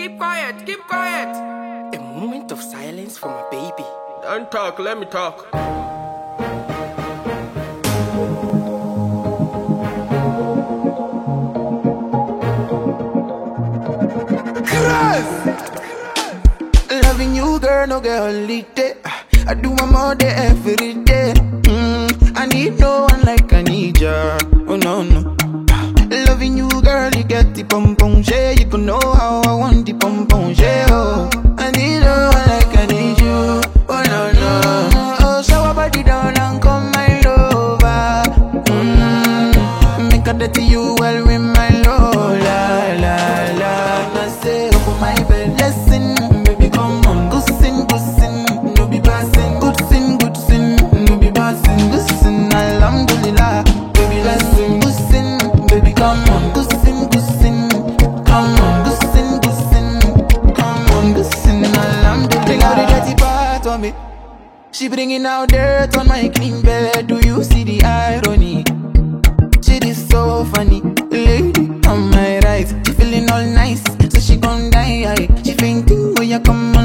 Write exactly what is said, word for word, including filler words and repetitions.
Keep quiet, keep quiet. A moment of silence for my baby. Don't talk, let me talk. Loving you, girl, no get holiday. I do my more day every day. Mm, I need no one like I need ya. Oh no no. Loving you, girl, you get the pom pom share. You can know how I want the pom pom share. Oh, I need no one like I need you. Oh no no. Oh, shower body down and come my lover. Mm, make a dirty you well with my love. La la la. I say over my bed, listen. Come on, good sin, good sin, no be passing. Good sin, good sin, no be passing. Good sin, alhamdulillah, baby listen. Good sin, baby come on. Good sin, good sin, come on. Good sin, good sin, come on. Good sin, alhamdulillah. Bring out the dirty part of me. She bringing out dirt on my clean bed. Do you see the irony? She is so funny, lady on my right. She feeling all nice, so she gon' die. She fainting when you come.